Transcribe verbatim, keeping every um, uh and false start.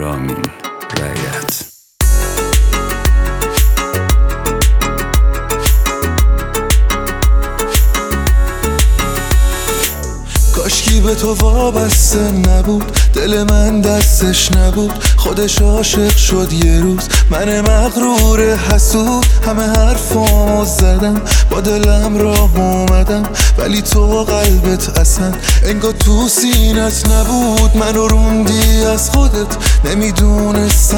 رامین رایت. کاشکی به تو وابسته نبود، دل من دستش نبود، خودش عاشق شد یه روز. من مغرور حسود همه حرفامو زدم، با دلم راه اومدم، ولی تو قلبت اصلا انگار تو سینت نبود. منو روندی از خودت، نمیدونستم